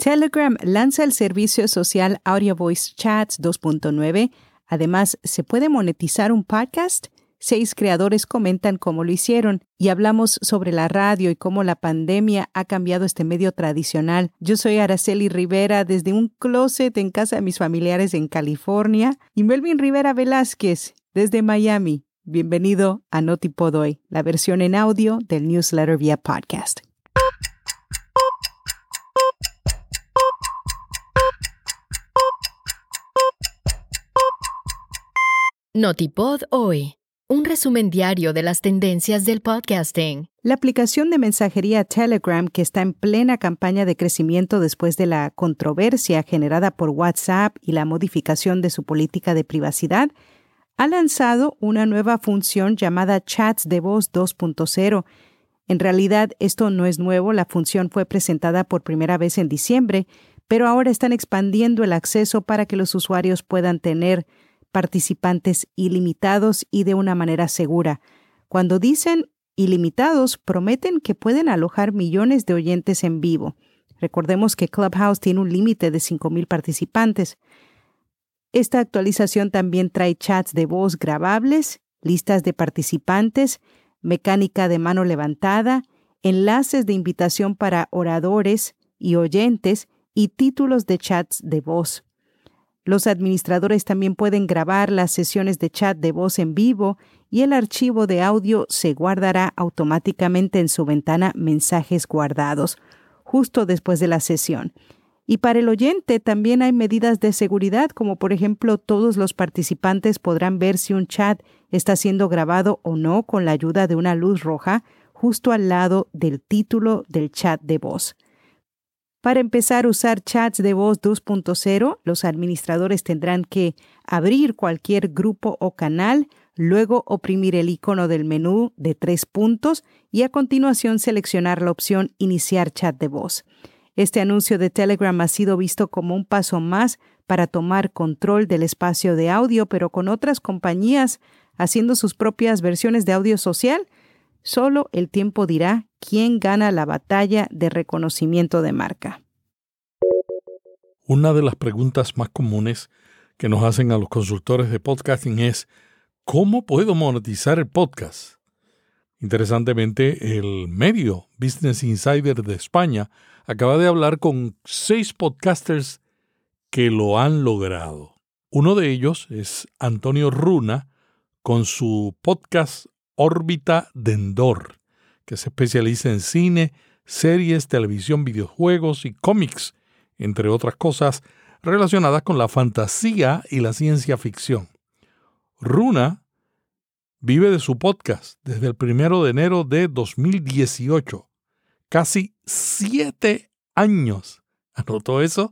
Telegram lanza el servicio social Audio Voice Chats 2.9. Además, ¿se puede monetizar un podcast? 6 creadores comentan cómo lo hicieron y hablamos sobre la radio y cómo la pandemia ha cambiado este medio tradicional. Yo soy Araceli Rivera desde un closet en casa de mis familiares en California y Melvin Rivera Velázquez desde Miami. Bienvenido a Notipod Hoy, la versión en audio del newsletter vía podcast. Notipod Hoy, un resumen diario de las tendencias del podcasting. La aplicación de mensajería Telegram, que está en plena campaña de crecimiento después de la controversia generada por WhatsApp y la modificación de su política de privacidad, ha lanzado una nueva función llamada Chats de Voz 2.0. En realidad, esto no es nuevo, la función fue presentada por primera vez en diciembre, pero ahora están expandiendo el acceso para que los usuarios puedan tener participantes ilimitados y de una manera segura. Cuando dicen ilimitados, prometen que pueden alojar millones de oyentes en vivo. Recordemos que Clubhouse tiene un límite de 5,000 participantes. Esta actualización también trae chats de voz grabables, listas de participantes, mecánica de mano levantada, enlaces de invitación para oradores y oyentes y títulos de chats de voz. Los administradores también pueden grabar las sesiones de chat de voz en vivo y el archivo de audio se guardará automáticamente en su ventana Mensajes guardados, justo después de la sesión. Y para el oyente también hay medidas de seguridad, como por ejemplo todos los participantes podrán ver si un chat está siendo grabado o no con la ayuda de una luz roja justo al lado del título del chat de voz. Para empezar a usar Chats de Voz 2.0, los administradores tendrán que abrir cualquier grupo o canal, luego oprimir el icono del menú de 3 puntos y a continuación seleccionar la opción Iniciar chat de voz. Este anuncio de Telegram ha sido visto como un paso más para tomar control del espacio de audio, pero con otras compañías haciendo sus propias versiones de audio social, solo el tiempo dirá quién gana la batalla de reconocimiento de marca. Una de las preguntas más comunes que nos hacen a los consultores de podcasting es ¿cómo puedo monetizar el podcast? Interesantemente, el medio Business Insider de España acaba de hablar con 6 podcasters que lo han logrado. Uno de ellos es Antonio Runa con su podcast Órbita de Endor, que se especializa en cine, series, televisión, videojuegos y cómics, entre otras cosas relacionadas con la fantasía y la ciencia ficción. Runa vive de su podcast desde el 1 de enero de 2018. Casi 7 años. ¿Anotó eso?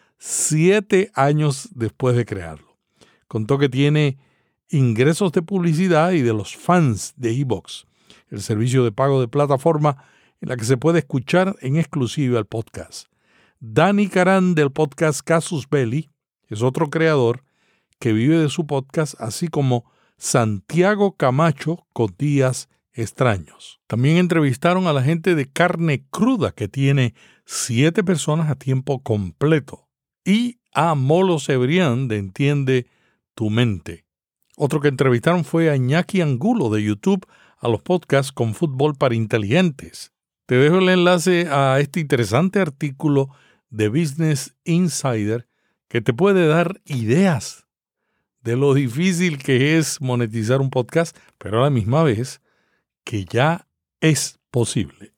7 años después de crearlo. Contó que tiene ingresos de publicidad y de los fans de iVoox, el servicio de pago de plataforma en la que se puede escuchar en exclusiva el podcast. Dani Carán del podcast Casus Belli es otro creador que vive de su podcast, así como Santiago Camacho con Días Extraños. También entrevistaron a la gente de Carne Cruda, que tiene 7 personas a tiempo completo, y a Molo Cebrián de Entiende tu Mente. Otro que entrevistaron fue a Iñaki Angulo de YouTube a los podcasts con Fútbol para Inteligentes. Te dejo el enlace a este interesante artículo de Business Insider que te puede dar ideas de lo difícil que es monetizar un podcast, pero a la misma vez que ya es posible.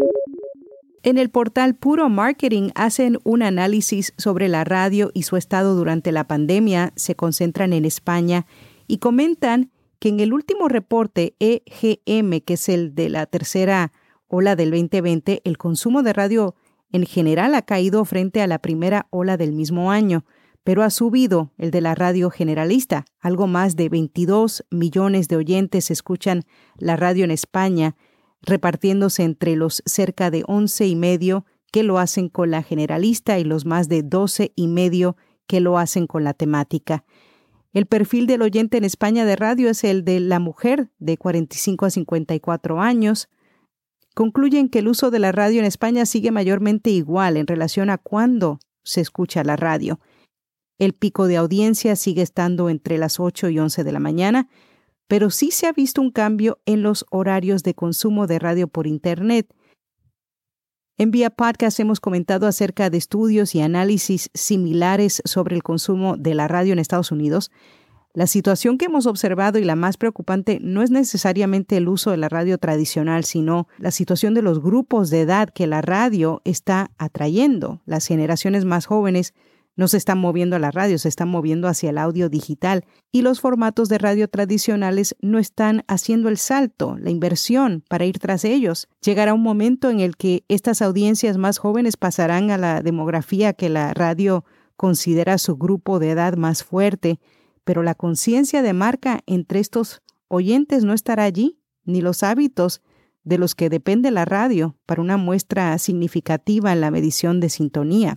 En el portal Puro Marketing hacen un análisis sobre la radio y su estado durante la pandemia, se concentran en España y comentan que en el último reporte EGM, que es el de la tercera ola del 2020, el consumo de radio en general ha caído frente a la primera ola del mismo año, pero ha subido el de la radio generalista. Algo más de 22 millones de oyentes escuchan la radio en España, repartiéndose entre los cerca de 11,5 que lo hacen con la generalista y los más de 12,5 que lo hacen con la temática. El perfil del oyente en España de radio es el de la mujer de 45 a 54 años. concluyen que el uso de la radio en España sigue mayormente igual en relación a cuándo se escucha la radio. El pico de audiencia sigue estando entre las 8 y 11 de la mañana, pero sí se ha visto un cambio en los horarios de consumo de radio por Internet. En Vía Podcast hemos comentado acerca de estudios y análisis similares sobre el consumo de la radio en Estados Unidos. La situación que hemos observado y la más preocupante no es necesariamente el uso de la radio tradicional, sino la situación de los grupos de edad que la radio está atrayendo. Las generaciones más jóvenes no se están moviendo a la radio, se están moviendo hacia el audio digital y los formatos de radio tradicionales no están haciendo el salto, la inversión para ir tras ellos. Llegará un momento en el que estas audiencias más jóvenes pasarán a la demografía que la radio considera su grupo de edad más fuerte, pero la conciencia de marca entre estos oyentes no estará allí, ni los hábitos de los que depende la radio para una muestra significativa en la medición de sintonía.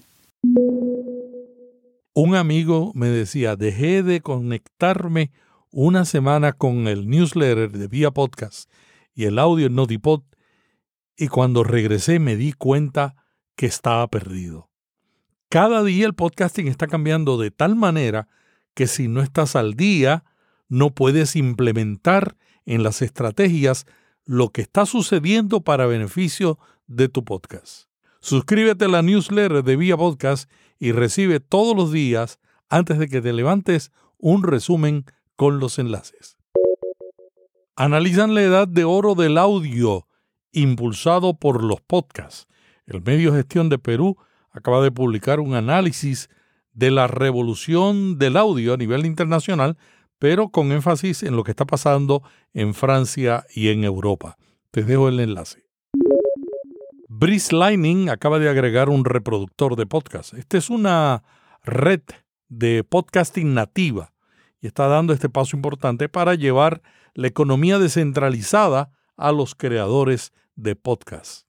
Un amigo me decía, dejé de conectarme una semana con el newsletter de Vía Podcast y el audio en Notipod, y cuando regresé me di cuenta que estaba perdido. Cada día el podcasting está cambiando de tal manera que si no estás al día, no puedes implementar en las estrategias lo que está sucediendo para beneficio de tu podcast. Suscríbete a la newsletter de Vía Podcast y recibe todos los días, antes de que te levantes, un resumen con los enlaces. Analizan la edad de oro del audio, impulsado por los podcasts. El medio Gestión de Perú acaba de publicar un análisis de la revolución del audio a nivel internacional, pero con énfasis en lo que está pasando en Francia y en Europa. Te dejo el enlace. Breeze Lightning acaba de agregar un reproductor de podcast. Esta es una red de podcasting nativa y está dando este paso importante para llevar la economía descentralizada a los creadores de podcast.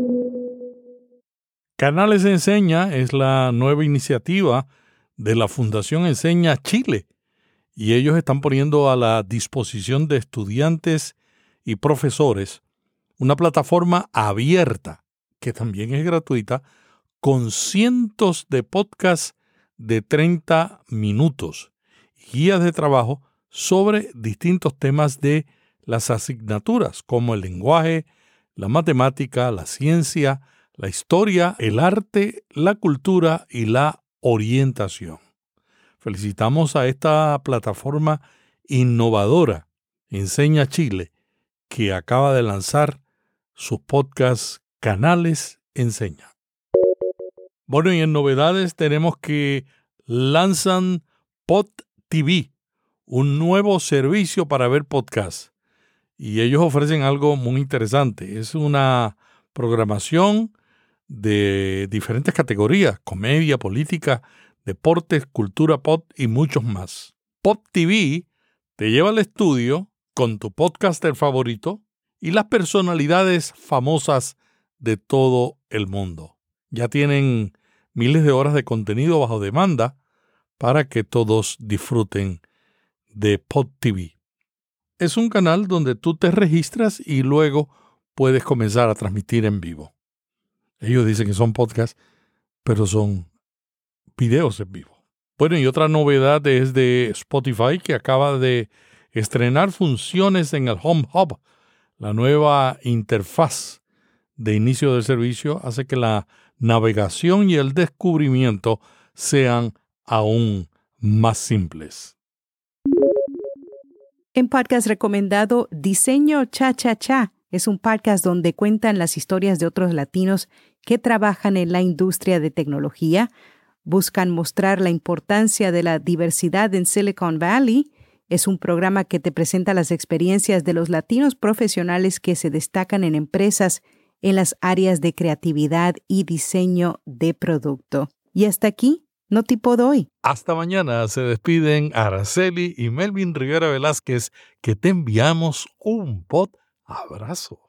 Canales Enseña es la nueva iniciativa de la Fundación Enseña Chile y ellos están poniendo a la disposición de estudiantes y profesores una plataforma abierta que también es gratuita, con cientos de podcasts de 30 minutos, guías de trabajo sobre distintos temas de las asignaturas, como el lenguaje, la matemática, la ciencia, la historia, el arte, la cultura y la orientación. Felicitamos a esta plataforma innovadora, Enseña Chile, que acaba de lanzar sus podcasts Canales Enseña. Bueno, y en novedades tenemos que lanzan Pod TV, un nuevo servicio para ver podcasts. Y ellos ofrecen algo muy interesante. Es una programación de diferentes categorías: comedia, política, deportes, cultura pop y muchos más. Pod TV te lleva al estudio con tu podcaster favorito y las personalidades famosas de todo el mundo. Ya tienen miles de horas de contenido bajo demanda para que todos disfruten de Pod TV. Es un canal donde tú te registras y luego puedes comenzar a transmitir en vivo. Ellos dicen que son podcasts, pero son videos en vivo. Bueno, y otra novedad es de Spotify, que acaba de estrenar funciones en el Home Hub. La nueva interfaz de inicio del servicio hace que la navegación y el descubrimiento sean aún más simples. En podcast recomendado, Diseño Cha Cha Cha es un podcast donde cuentan las historias de otros latinos que trabajan en la industria de tecnología, buscan mostrar la importancia de la diversidad en Silicon Valley. Es un programa que te presenta las experiencias de los latinos profesionales que se destacan en empresas en las áreas de creatividad y diseño de producto. Y hasta aquí, Notipod hoy. Hasta mañana. Se despiden Araceli y Melvin Rivera Velázquez, que te enviamos un pod abrazo.